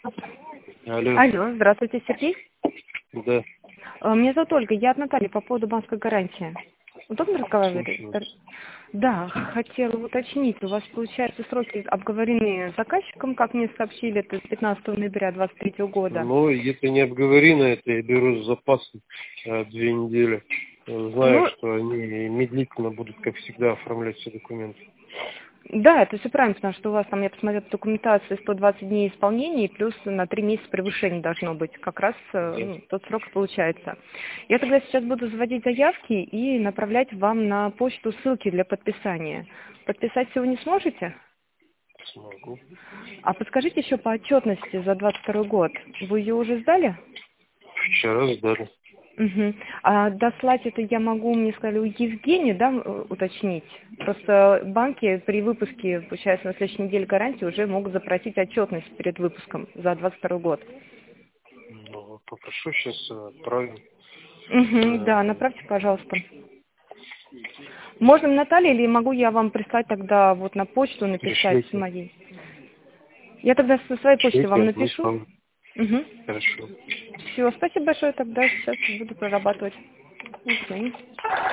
Алло, Алло, здравствуйте, Сергей. да, Меня зовут Ольга, я от Натальи по поводу банковской гарантии. Удобно разговаривать? слушаю. Да, хотела уточнить, у вас, получается, сроки обговорены с заказчиком, как мне сообщили, это с 15 ноября 2023 года. Но это не обговорено, это я беру с запасом 2 недели. Знаю, Ну, что они медлительно будут, как всегда, оформлять все документы. да, это все правильно, потому что у вас там, я посмотрела, документация 120 дней исполнения, и плюс на 3 месяца превышение должно быть. Как раз Да. тот срок и получается. Я тогда сейчас буду заводить заявки и направлять вам на почту ссылки для подписания. Подписать сегодня сможете? Смогу. А подскажите еще по отчетности за 22 год. Вы ее уже сдали? Вчера сдали. Угу. А дослать это я могу, мне сказали, у Евгения, да, уточнить. Просто банки при выпуске, получается, на следующей неделе гарантии уже могут запросить отчетность перед выпуском за 22 год. Ну, попрошу сейчас отправим. Угу, да, Э, направьте, пожалуйста. Можно Наталья или могу я вам прислать тогда вот на почту написать с Пришлите. моей? Я тогда со своей почты Пришлите, вам я напишу. выслал. Угу. Хорошо. Все, спасибо большое, тогда сейчас буду прорабатывать. До свидания.